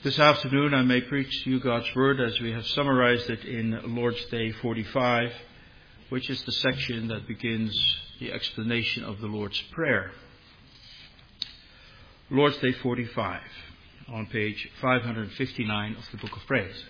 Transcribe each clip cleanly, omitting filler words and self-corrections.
This afternoon I may preach to you God's Word as we have summarized it in Lord's Day 45, which is the section that begins the explanation of the Lord's Prayer. Lord's Day 45, on page 559 of the Book of Praise.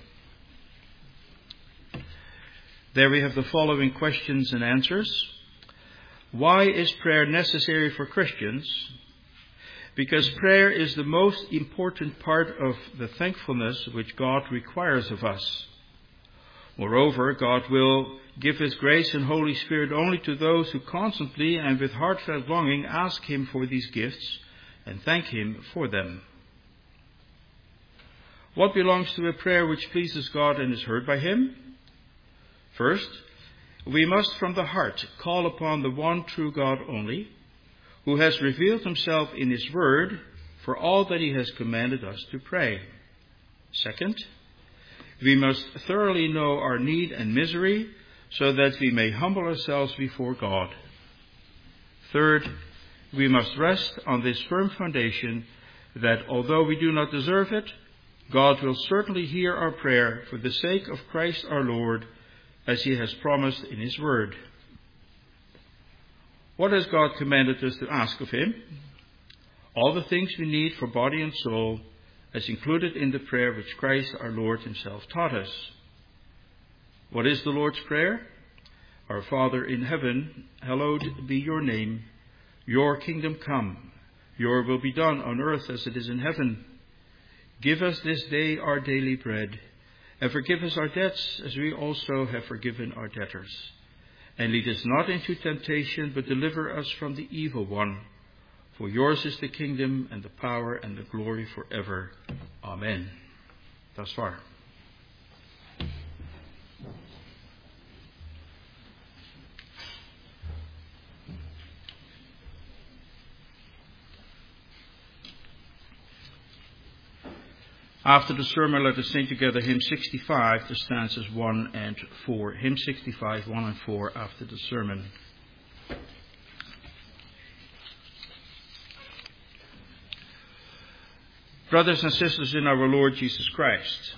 There we have the following questions and answers. Why is prayer necessary for Christians? Because prayer is the most important part of the thankfulness which God requires of us. Moreover, God will give His grace and Holy Spirit only to those who constantly and with heartfelt longing ask Him for these gifts and thank Him for them. What belongs to a prayer which pleases God and is heard by Him? First, we must from the heart call upon the one true God only, who has revealed Himself in His Word for all that He has commanded us to pray. Second, we must thoroughly know our need and misery so that we may humble ourselves before God. Third, we must rest on this firm foundation that although we do not deserve it, God will certainly hear our prayer for the sake of Christ our Lord, as He has promised in His Word. What has God commanded us to ask of Him? All the things we need for body and soul, as included in the prayer which Christ our Lord Himself taught us. What is the Lord's Prayer? Our Father in heaven, hallowed be your name. Your kingdom come. Your will be done on earth as it is in heaven. Give us this day our daily bread, and forgive us our debts as we also have forgiven our debtors. And lead us not into temptation, but deliver us from the evil one. For yours is the kingdom and the power and the glory forever. Amen. Thus far. After the sermon, let us sing together hymn 65, the stanzas 1 and 4. Hymn 65, 1 and 4 after the sermon. Brothers and sisters in our Lord Jesus Christ,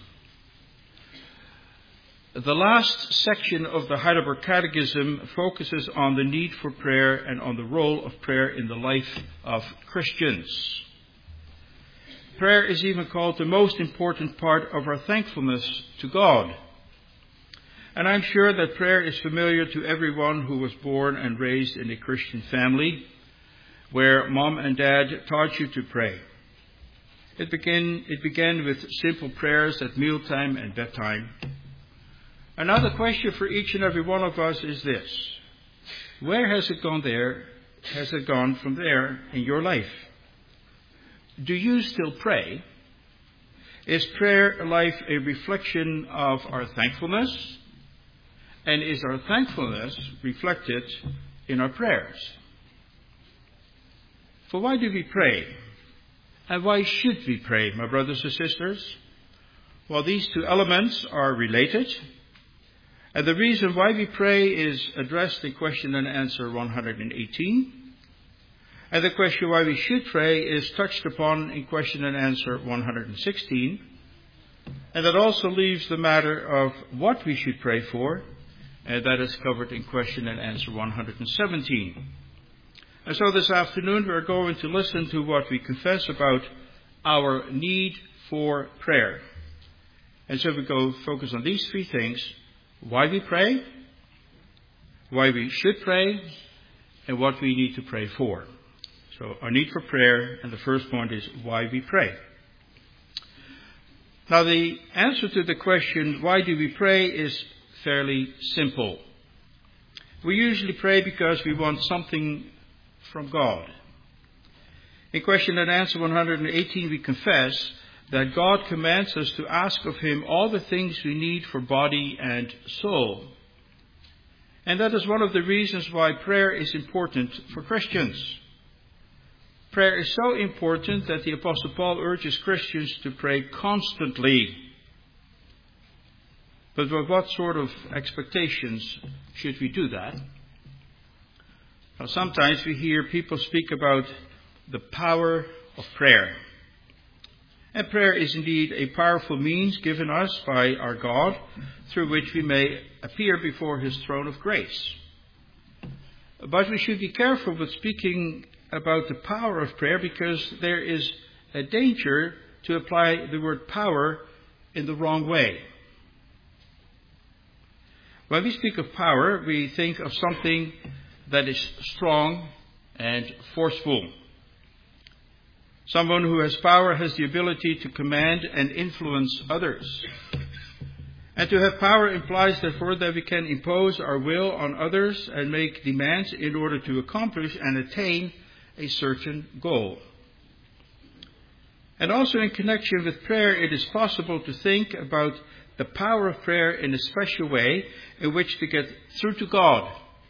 the last section of the Heidelberg Catechism focuses on the need for prayer and on the role of prayer in the life of Christians. Prayer is even called the most important part of our thankfulness to God. And I'm sure that prayer is familiar to everyone who was born and raised in a Christian family, where mom and dad taught you to pray. It began with simple prayers at mealtime and bedtime. And now the question for each and every one of us is this: where has it gone there? Has it gone from there in your life? Do you still pray? Is prayer life a reflection of our thankfulness? And is our thankfulness reflected in our prayers? For why do we pray? And why should we pray, my brothers and sisters? Well, these two elements are related. And the reason why we pray is addressed in question and answer 118. And the question why we should pray is touched upon in question and answer 116. And that also leaves the matter of what we should pray for, and that is covered in question and answer 117. And so this afternoon we are going to listen to what we confess about our need for prayer. And so we go focus on these three things: why we pray, why we should pray, and what we need to pray for. So our need for prayer, and the first point is why we pray. Now the answer to the question, why do we pray, is fairly simple. We usually pray because we want something from God. In question and answer 118 we confess that God commands us to ask of Him all the things we need for body and soul. And that is one of the reasons why prayer is important for Christians. Prayer is so important that the Apostle Paul urges Christians to pray constantly. But with what sort of expectations should we do that? Now, sometimes we hear people speak about the power of prayer. And prayer is indeed a powerful means given us by our God through which we may appear before his throne of grace. But we should be careful with speaking about the power of prayer, because there is a danger to apply the word power in the wrong way. When we speak of power, we think of something that is strong and forceful. Someone who has power has the ability to command and influence others. And to have power implies, therefore, that we can impose our will on others and make demands in order to accomplish and attain a certain goal. And also in connection with prayer, it is possible to think about the power of prayer in a special way in which to get through to God.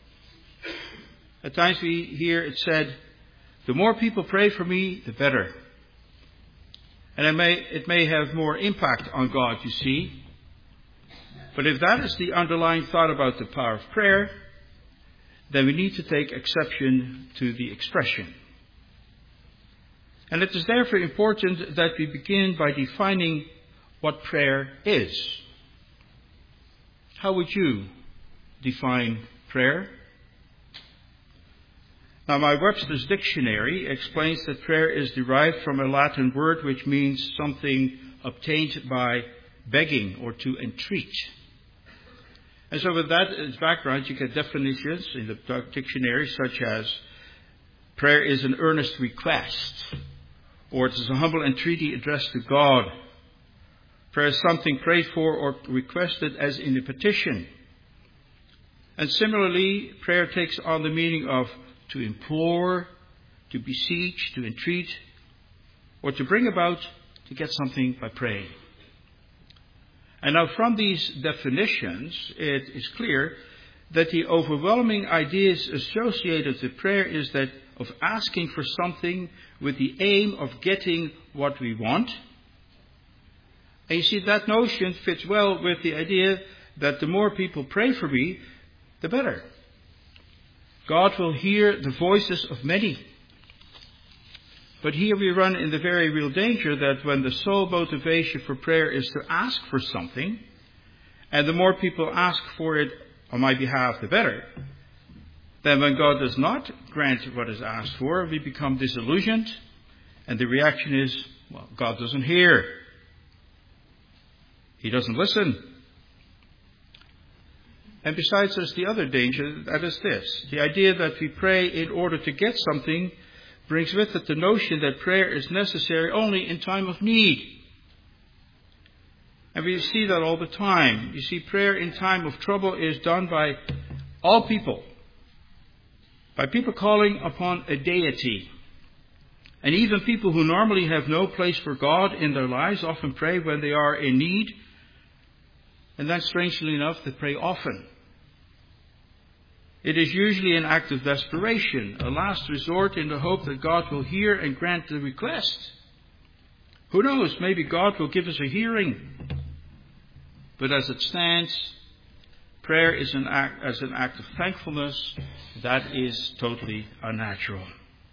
At times we hear it said, the more people pray for me, the better. And it may have more impact on God, you see. But if that is the underlying thought about the power of prayer, then we need to take exception to the expression. And it is therefore important that we begin by defining what prayer is. How would you define prayer? Now, my Webster's Dictionary explains that prayer is derived from a Latin word which means something obtained by begging or to entreat. And so with that as background, you get definitions in the dictionary such as prayer is an earnest request, or it is a humble entreaty addressed to God. Prayer is something prayed for or requested as in a petition. And similarly, prayer takes on the meaning of to implore, to beseech, to entreat, or to bring about, to get something by praying. And now from these definitions, it is clear that the overwhelming ideas associated with prayer is that of asking for something with the aim of getting what we want. And you see, that notion fits well with the idea that the more people pray for me, the better. God will hear the voices of many. But here we run in the very real danger that when the sole motivation for prayer is to ask for something, and the more people ask for it on my behalf, the better, then when God does not grant what is asked for, we become disillusioned, and the reaction is, well, God doesn't hear. He doesn't listen. And besides, there's the other danger, that is this. The idea that we pray in order to get something brings with it the notion that prayer is necessary only in time of need. And we see that all the time. You see, prayer in time of trouble is done by all people. By people calling upon a deity. And even people who normally have no place for God in their lives often pray when they are in need. And then, strangely enough, they pray often. It is usually an act of desperation, a last resort in the hope that God will hear and grant the request. Who knows, maybe God will give us a hearing. But as it stands, prayer is an act of thankfulness that is totally unnatural.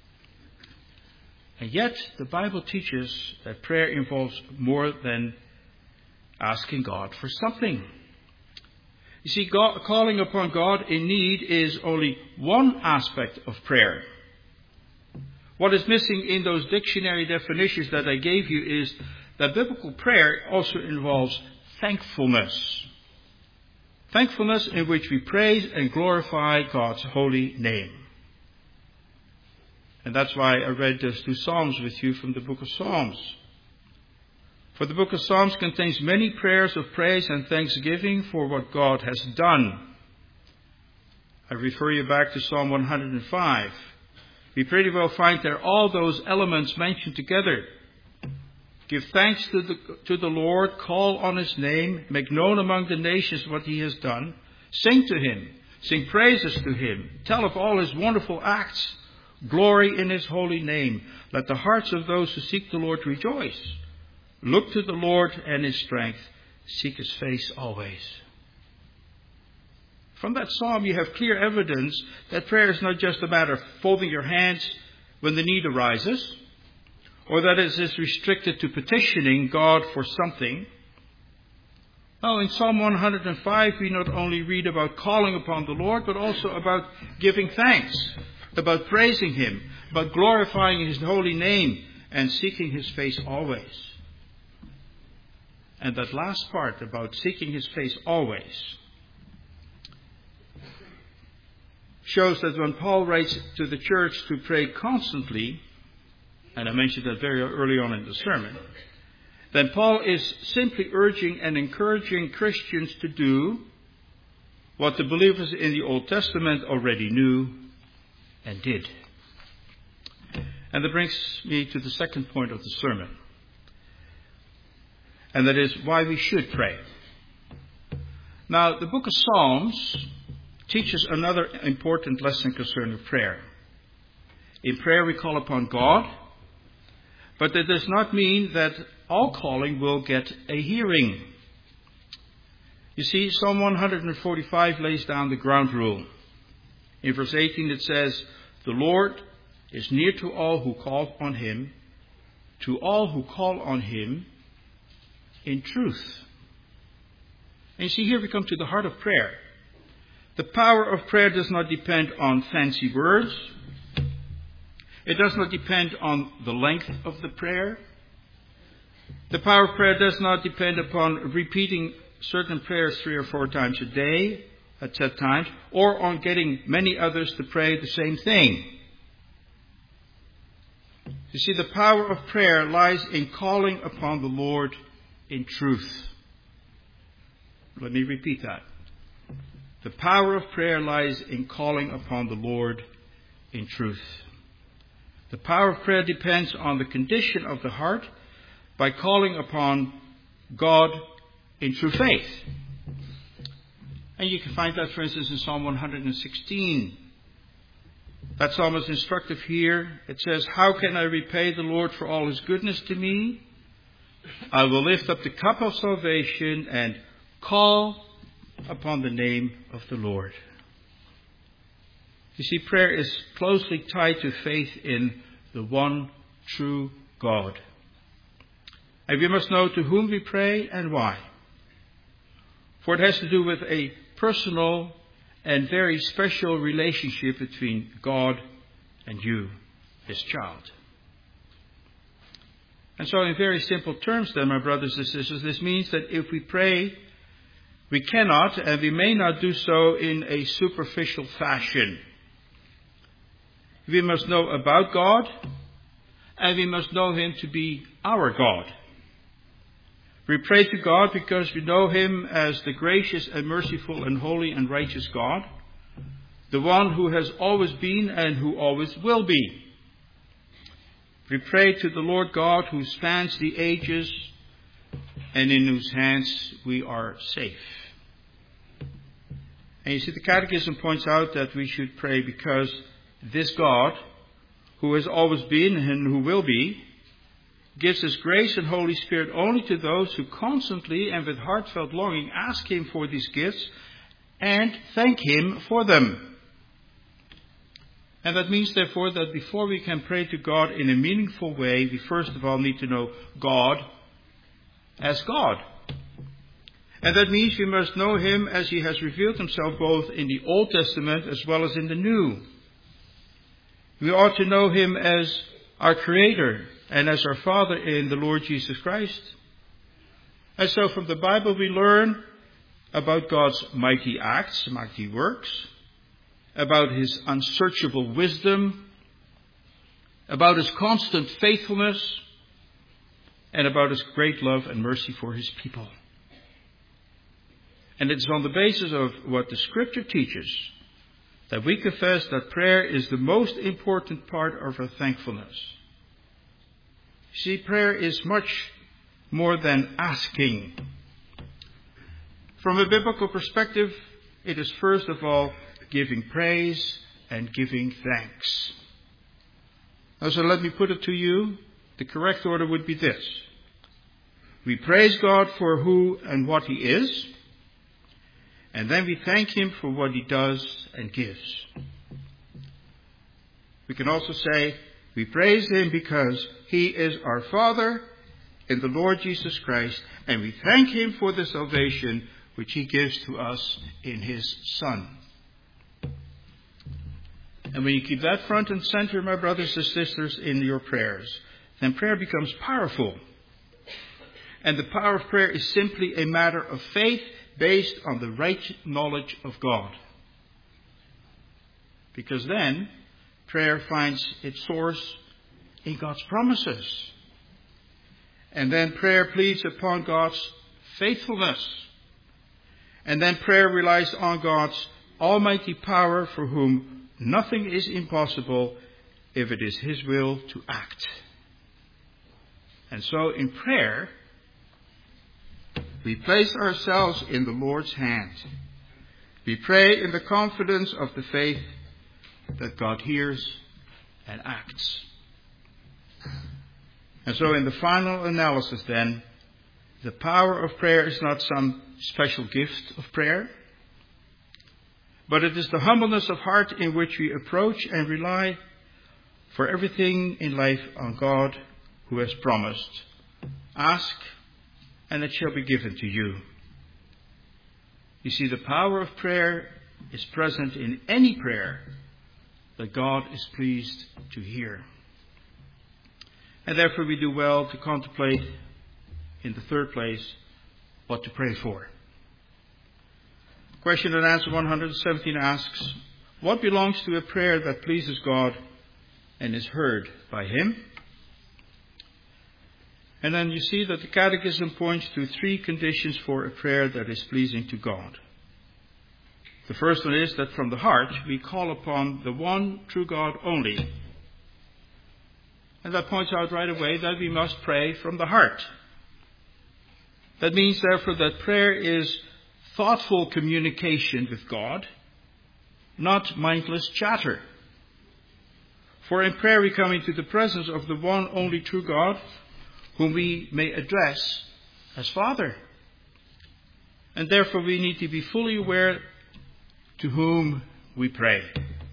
And yet, the Bible teaches that prayer involves more than asking God for something. You see, calling upon God in need is only one aspect of prayer. What is missing in those dictionary definitions that I gave you is that biblical prayer also involves thankfulness. Thankfulness in which we praise and glorify God's holy name. And that's why I read those two Psalms with you from the book of Psalms. For the book of Psalms contains many prayers of praise and thanksgiving for what God has done. I refer you back to Psalm 105. We pretty well find there all those elements mentioned together. Give thanks to the Lord, call on his name, make known among the nations what he has done. Sing to him, sing praises to him, tell of all his wonderful acts. Glory in his holy name. Let the hearts of those who seek the Lord rejoice. Look to the Lord and his strength. Seek his face always. From that psalm you have clear evidence that prayer is not just a matter of folding your hands when the need arises, or that it is restricted to petitioning God for something. Well, in Psalm 105, we not only read about calling upon the Lord, but also about giving thanks, about praising Him, about glorifying His holy name, and seeking His face always. And that last part about seeking His face always shows that when Paul writes to the church to pray constantly, and I mentioned that very early on in the sermon, then Paul is simply urging and encouraging Christians to do what the believers in the Old Testament already knew and did. And that brings me to the second point of the sermon, and that is why we should pray. Now, the book of Psalms teaches another important lesson concerning prayer. In prayer we call upon God, but that does not mean that all calling will get a hearing. You see, Psalm 145 lays down the ground rule. In verse 18 it says, "The Lord is near to all who call upon Him, to all who call on Him in truth." And you see, here we come to the heart of prayer. The power of prayer does not depend on fancy words. It does not depend on the length of the prayer. The power of prayer does not depend upon repeating certain prayers 3 or 4 times a day at set times, or on getting many others to pray the same thing. You see, the power of prayer lies in calling upon the Lord in truth. Let me repeat that. The power of prayer lies in calling upon the Lord in truth. The power of prayer depends on the condition of the heart by calling upon God in true faith. And you can find that, for instance, in Psalm 116. That psalm is instructive here. It says, "How can I repay the Lord for all His goodness to me? I will lift up the cup of salvation and call upon the name of the Lord." You see, prayer is closely tied to faith in the one true God. And we must know to whom we pray and why. For it has to do with a personal and very special relationship between God and you, His child. And so in very simple terms then, my brothers and sisters, this means that if we pray, we cannot and we may not do so in a superficial fashion. We must know about God, and we must know Him to be our God. We pray to God because we know Him as the gracious and merciful and holy and righteous God, the one who has always been and who always will be. We pray to the Lord God who spans the ages and in whose hands we are safe. And you see, the Catechism points out that we should pray because this God, who has always been and who will be, gives His grace and Holy Spirit only to those who constantly and with heartfelt longing ask Him for these gifts and thank Him for them. And that means, therefore, that before we can pray to God in a meaningful way, we first of all need to know God as God. And that means we must know Him as He has revealed Himself both in the Old Testament as well as in the New. We ought to know Him as our Creator and as our Father in the Lord Jesus Christ. And so from the Bible we learn about God's mighty acts, mighty works, about His unsearchable wisdom, about His constant faithfulness, and about His great love and mercy for His people. And it's on the basis of what the Scripture teaches that we confess that prayer is the most important part of our thankfulness. See, prayer is much more than asking. From a biblical perspective, it is first of all giving praise and giving thanks. Now, so let me put it to you. The correct order would be this. We praise God for who and what He is, and then we thank Him for what He does and gives. We can also say, We praise him because he is our Father in the Lord Jesus Christ, and we thank him for the salvation which he gives to us in his Son. And when you keep that front and center, my brothers and sisters, in your prayers, then prayer becomes powerful. And the power of prayer is simply a matter of faith based on the right knowledge of God. Because then, prayer finds its source in God's promises. And then prayer pleads upon God's faithfulness. And then prayer relies on God's almighty power, for whom nothing is impossible if it is his will to act. And so in prayer, we place ourselves in the Lord's hand. We pray in the confidence of the faith that God hears and acts. And so in the final analysis then, the power of prayer is not some special gift of prayer, but it is the humbleness of heart in which we approach and rely for everything in life on God, who has promised, "Ask, and it shall be given to you." You see, the power of prayer is present in any prayer that God is pleased to hear. And therefore we do well to contemplate, in the third place, what to pray for. Question and answer 117 asks, what belongs to a prayer that pleases God and is heard by him? And then you see that the Catechism points to 3 conditions for a prayer that is pleasing to God. The first one is that from the heart we call upon the one true God only. And that points out right away that we must pray from the heart. That means, therefore, that prayer is thoughtful communication with God, not mindless chatter. For in prayer we come into the presence of the one only true God, whom we may address as Father. And therefore we need to be fully aware to whom we pray.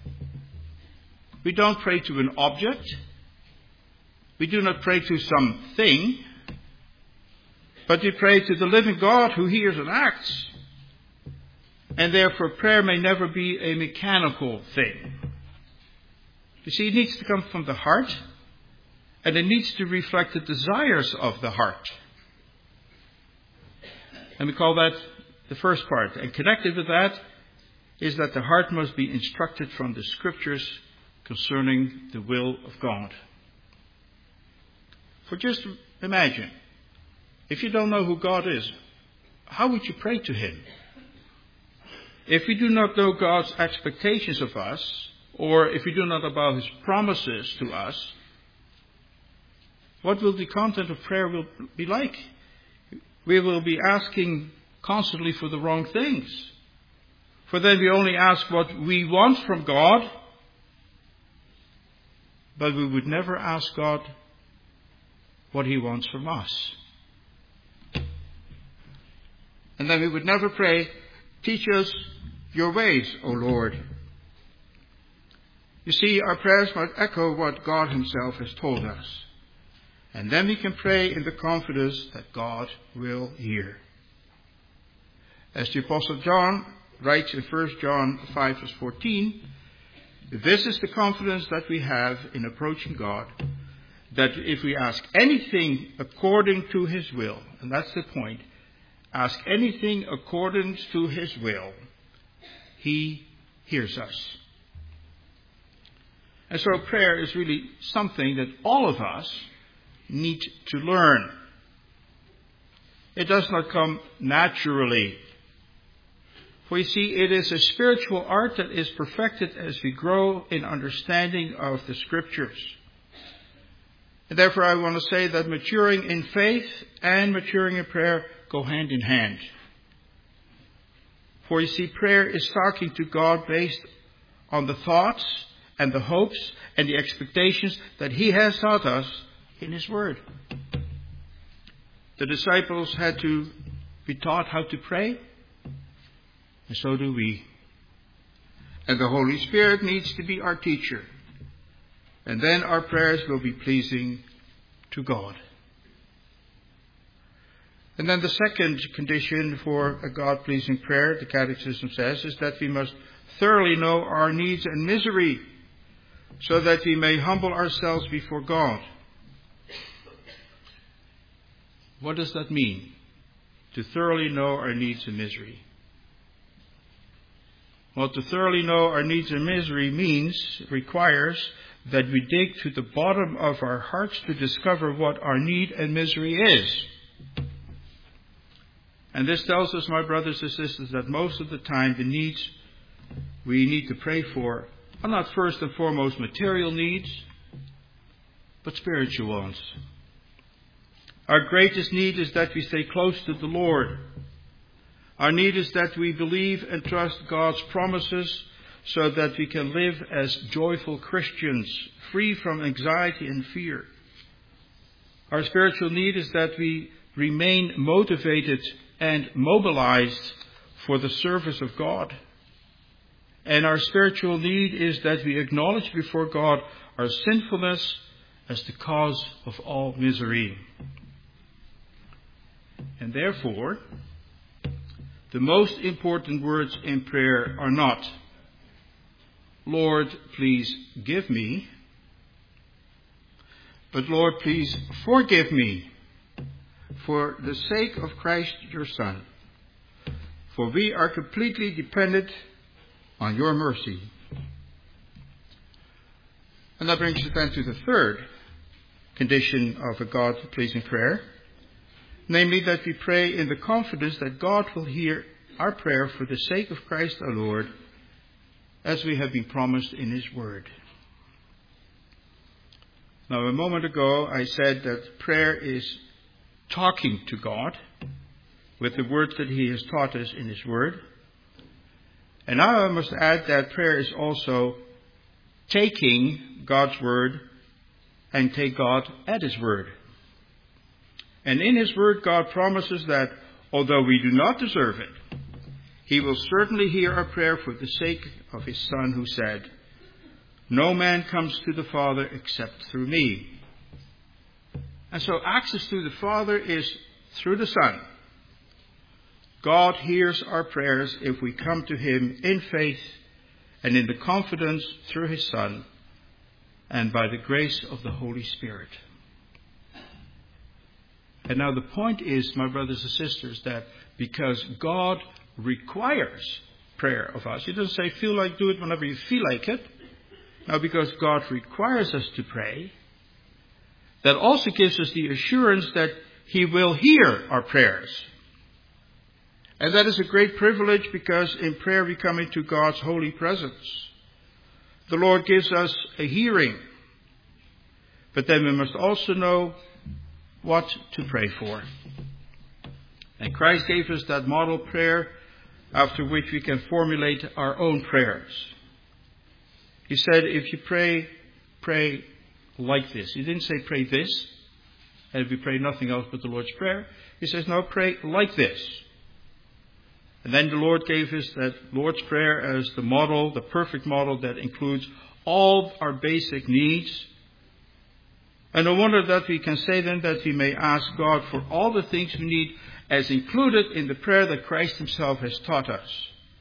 We don't pray to an object. We do not pray to something, but we pray to the living God who hears and acts. And therefore prayer may never be a mechanical thing. You see, it needs to come from the heart, and it needs to reflect the desires of the heart. And we call that the first part. And connected with that is that the heart must be instructed from the Scriptures concerning the will of God. For just imagine, if you don't know who God is, how would you pray to him? If we do not know God's expectations of us, or if we do not know about his promises to us, what will the content of prayer will be like? We will be asking constantly for the wrong things. For then we only ask what we want from God, but we would never ask God what he wants from us. And then we would never pray, teach us your ways, O Lord. You see, our prayers must echo what God himself has told us. And then we can pray in the confidence that God will hear. As the Apostle John writes in 1 John 5 verse 14, this is the confidence that we have in approaching God, that if we ask anything according to his will, and that's the point, ask anything according to his will, he hears us. And so prayer is really something that all of us need to learn. It does not come naturally. For you see, it is a spiritual art that is perfected as we grow in understanding of the Scriptures. And therefore I want to say that maturing in faith and maturing in prayer go hand in hand. For you see, prayer is talking to God based on the thoughts and the hopes and the expectations that he has taught us in his word. The disciples had to be taught how to pray, and so do we. And the Holy Spirit needs to be our teacher. And then our prayers will be pleasing to God. And then the second condition for a God-pleasing prayer, the Catechism says, is that we must thoroughly know our needs and misery, so that we may humble ourselves before God. What does that mean? To thoroughly know our needs and misery. Well, to thoroughly know our needs and misery requires that we dig to the bottom of our hearts to discover what our need and misery is. And this tells us, my brothers and sisters, that most of the time the needs we need to pray for are not first and foremost material needs, but spiritual ones. Our greatest need is that we stay close to the Lord. Our need is that we believe and trust God's promises so that we can live as joyful Christians, free from anxiety and fear. Our spiritual need is that we remain motivated and mobilized for the service of God. And our spiritual need is that we acknowledge before God our sinfulness as the cause of all misery. And therefore, the most important words in prayer are not, Lord, please give me, but Lord, please forgive me for the sake of Christ your Son. For we are completely dependent on your mercy. And that brings us then to the third condition of a God-pleasing prayer, namely that we pray in the confidence that God will hear our prayer for the sake of Christ our Lord, as we have been promised in His Word. Now, a moment ago I said that prayer is talking to God with the words that He has taught us in His Word. And now I must add that prayer is also taking God's Word and take God at His Word. And in His Word, God promises that although we do not deserve it, He will certainly hear our prayer for the sake of His Son, who said, "No man comes to the Father except through me." And so access to the Father is through the Son. God hears our prayers if we come to Him in faith and in the confidence through His Son and by the grace of the Holy Spirit. And now the point is, my brothers and sisters, that because God requires prayer of us, He doesn't say feel like do it whenever you feel like it. Now, because God requires us to pray, that also gives us the assurance that He will hear our prayers. And that is a great privilege, because in prayer we come into God's holy presence. The Lord gives us a hearing. But then we must also know what to pray for. And Christ gave us that model prayer after which we can formulate our own prayers. He said, if you pray, pray like this. He didn't say pray this, and we pray nothing else but the Lord's Prayer. He says, no, pray like this. And then the Lord gave us that Lord's Prayer as the model, the perfect model that includes all our basic needs. And no wonder that we can say then that we may ask God for all the things we need as included in the prayer that Christ Himself has taught us.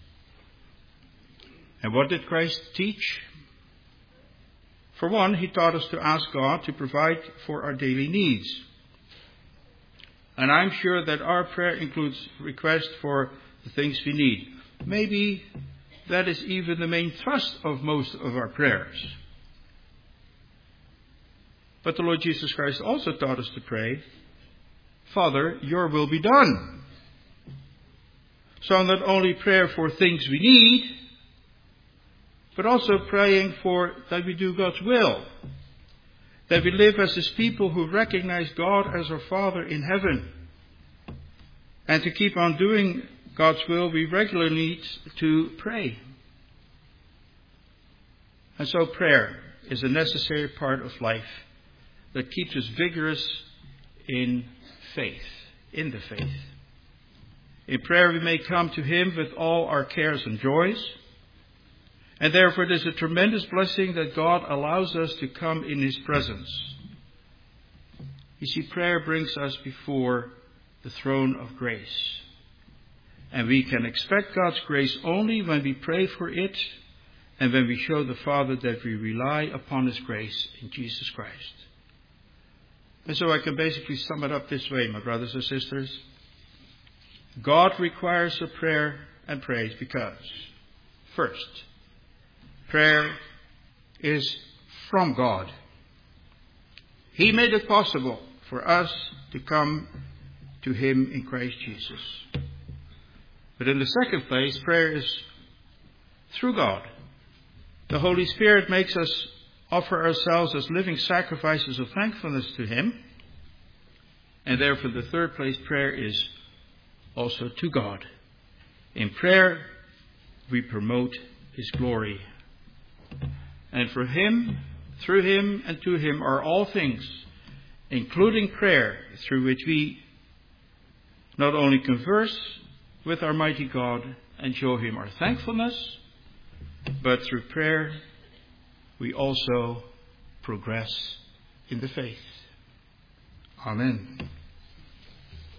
And what did Christ teach? For one, He taught us to ask God to provide for our daily needs. And I'm sure that our prayer includes requests for the things we need. Maybe that is even the main thrust of most of our prayers. But the Lord Jesus Christ also taught us to pray, Father, your will be done. So not only prayer for things we need, but also praying for that we do God's will. That we live as His people who recognize God as our Father in heaven. And to keep on doing God's will, we regularly need to pray. And so prayer is a necessary part of life that keeps us vigorous in faith, in the faith. In prayer we may come to Him with all our cares and joys. And therefore it is a tremendous blessing that God allows us to come in His presence. You see, prayer brings us before the throne of grace. And we can expect God's grace only when we pray for it and when we show the Father that we rely upon His grace in Jesus Christ. And so I can basically sum it up this way, my brothers and sisters. God requires a prayer and praise because, first, prayer is from God. He made it possible for us to come to Him in Christ Jesus. But in the second place, prayer is through God. The Holy Spirit makes us offer ourselves as living sacrifices of thankfulness to Him. And therefore, the third place, prayer is also to God. In prayer, we promote His glory. And for Him, through Him, and to Him are all things, including prayer, through which we not only converse with our mighty God and show Him our thankfulness, but through prayer we also progress in the faith. Amen.